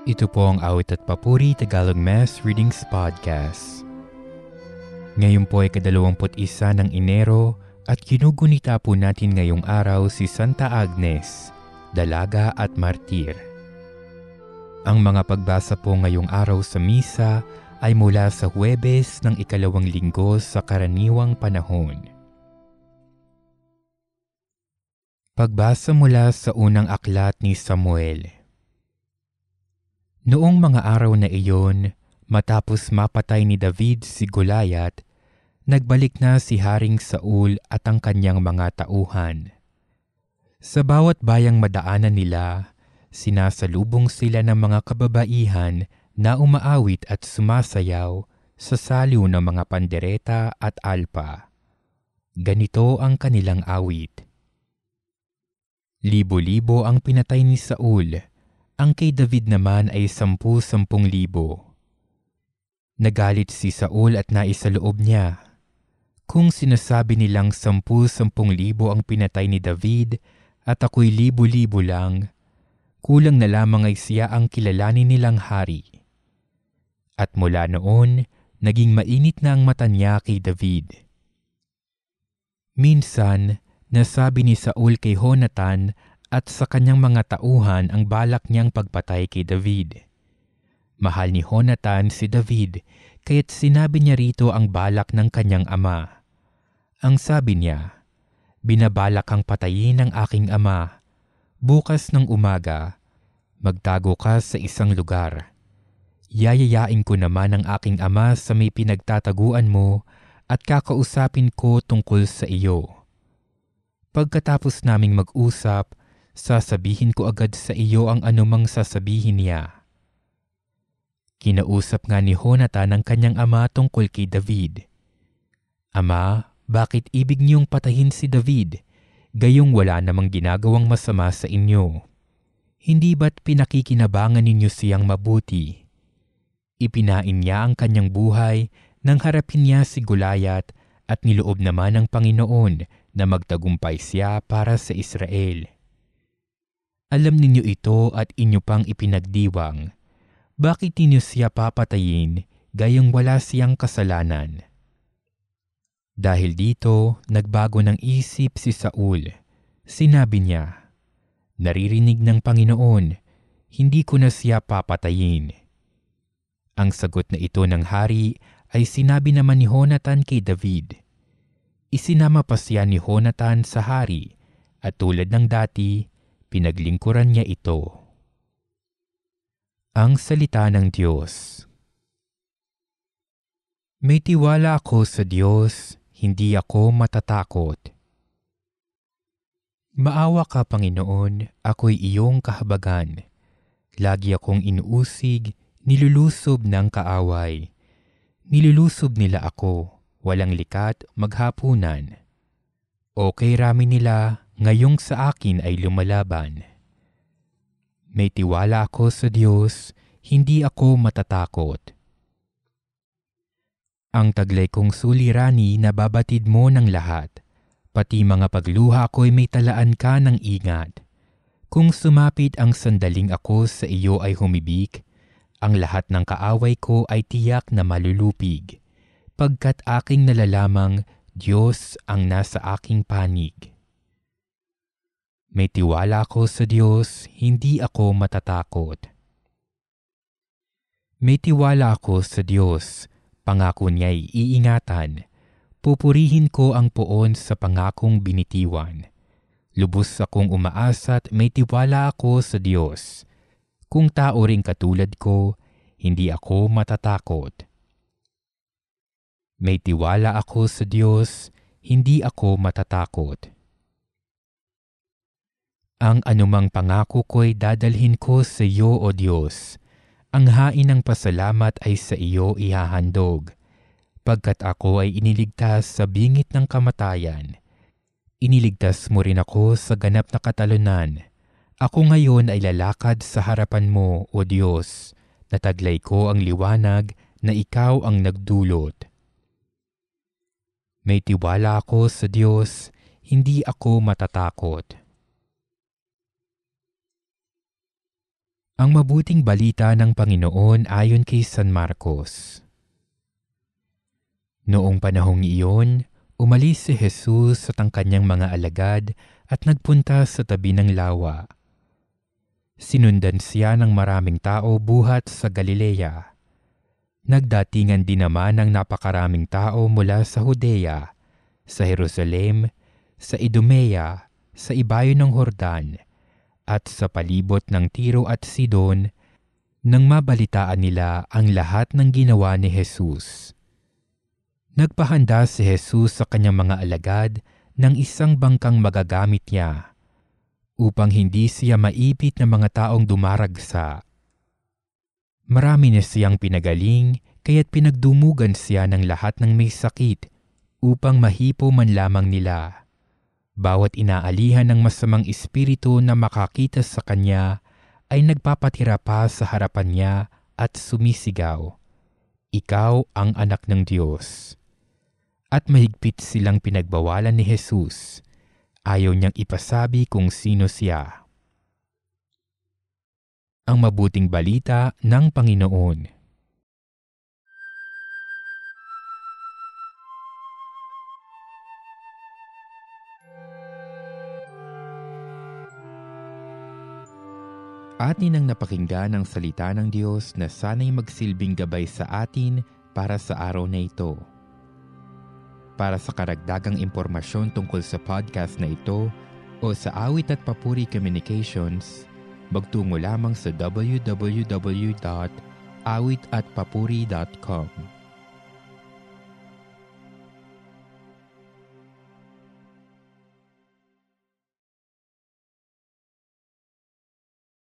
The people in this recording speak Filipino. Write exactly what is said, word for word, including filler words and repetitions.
Ito po ang Awit at Papuri Tagalog Mass Readings Podcast. Ngayon po ay kadalawamput isa ng Enero at ginugunita po natin ngayong araw si Santa Agnes, Dalaga at Martir. Ang mga pagbasa po ngayong araw sa misa ay mula sa Huwebes ng ikalawang linggo sa karaniwang panahon. Pagbasa mula sa unang aklat ni Samuel. Noong mga araw na iyon, matapos mapatay ni David si Goliath, nagbalik na si Haring Saul at ang kanyang mga tauhan. Sa bawat bayang madaanan nila, sinasalubong sila ng mga kababaihan na umaawit at sumasayaw sa saliw ng mga pandereta at alpa. Ganito ang kanilang awit. Libo-libo ang pinatay ni Saul, ang kay David naman ay sampu-sampung libo. Nagalit si Saul at naisaloob niya. Kung sinasabi nilang sampu-sampung libo ang pinatay ni David at ako'y libo-libo lang, kulang na lamang ay siya ang kilalanin nilang hari. At mula noon, naging mainit na ang mata niya kay David. Minsan, nasabi ni Saul kay Jonathan at sa kanyang mga tauhan ang balak niyang pagpatay kay David. Mahal ni Jonathan si David, kaya't sinabi niya rito ang balak ng kanyang ama. Ang sabi niya, "Binabalak kang patayin ng aking ama. Bukas ng umaga, magtago ka sa isang lugar. Yayayain ko naman ang aking ama sa may pinagtataguan mo at kakausapin ko tungkol sa iyo. Pagkatapos naming mag-usap, sasabihin ko agad sa iyo ang anumang sasabihin niya." Kinausap nga ni Jonathan ang kanyang ama tungkol kay David. "Ama, bakit ibig niyong patayin si David? Gayong wala namang ginagawang masama sa inyo. Hindi ba't pinakikinabangan ninyo siyang mabuti? Ipinain niya ang kanyang buhay nang harapin niya si Goliath at niloob naman ng Panginoon na magtagumpay siya para sa Israel. Alam ninyo ito at inyo pang ipinagdiwang. Bakit ninyo siya papatayin gayong wala siyang kasalanan?" Dahil dito, nagbago ng isip si Saul. Sinabi niya, "Naririnig ng Panginoon, hindi ko na siya papatayin." Ang sagot na ito ng hari ay sinabi naman ni Jonathan kay David. Isinama pa siya ni Jonathan sa hari at tulad ng dati, pinaglingkuran niya ito. Ang salita ng Diyos. May tiwala ako sa Diyos, hindi ako matatakot. Maawa ka, Panginoon, ako'y iyong kahabagan. Lagi akong inuusig, nilulusob ng kaaway. Nilulusob nila ako, walang likat maghapunan. Okay rami nila, ngayong sa akin ay lumalaban. May tiwala ako sa Diyos, hindi ako matatakot. Ang taglay kong sulirani na babatid mo ng lahat, pati mga pagluha ko'y may talaan ka ng ingat. Kung sumapit ang sandaling ako sa iyo ay humibik, ang lahat ng kaaway ko ay tiyak na malulupig, pagkat aking nalalamang Diyos ang nasa aking panig. May tiwala ako sa Diyos, hindi ako matatakot. May tiwala ako sa Diyos, pangako niya'y iingatan. Pupurihin ko ang poon sa pangakong binitiwan. Lubos akong umaasa't may tiwala ako sa Diyos. Kung tao ring katulad ko, hindi ako matatakot. May tiwala ako sa Diyos, hindi ako matatakot. Ang anumang pangako ko'y dadalhin ko sa iyo, O Diyos. Ang hain ng pasalamat ay sa iyo ihahandog. Pagkat ako ay iniligtas sa bingit ng kamatayan, iniligtas mo rin ako sa ganap na katalunan. Ako ngayon ay lalakad sa harapan mo, O Diyos. Nataglay ko ang liwanag na ikaw ang nagdulot. May tiwala ako sa Diyos, hindi ako matatakot. Ang mabuting balita ng Panginoon ayon kay San Marcos. Noong panahong iyon, umalis si Jesus at ang kanyang mga alagad at nagpunta sa tabi ng lawa. Sinundan siya ng maraming tao buhat sa Galilea. Nagdatingan din naman ng napakaraming tao mula sa Judea, sa Jerusalem, sa Idumea, sa ibayo ng Jordan, at sa palibot ng Tiro at Sidon, nang mabalitaan nila ang lahat ng ginawa ni Jesus. Nagpahanda si Jesus sa kanyang mga alagad ng isang bangkang magagamit niya, upang hindi siya maipit ng mga taong dumaragsa. Marami na siyang pinagaling, kaya't pinagdumugan siya ng lahat ng may sakit, upang mahipo man lamang nila. Bawat inaalihan ng masamang espiritu na makakita sa kanya ay nagpapatira pa sa harapan niya at sumisigaw, "Ikaw ang anak ng Diyos." At mahigpit silang pinagbawalan ni Jesus. Ayaw niyang ipasabi kung sino siya. Ang mabuting balita ng Panginoon. Atin ang napakinggan ang salita ng Diyos na sana'y magsilbing gabay sa atin para sa araw na ito. Para sa karagdagang impormasyon tungkol sa podcast na ito o sa Awit at Papuri Communications, magtungo lamang sa w w w dot awit at papuri dot com.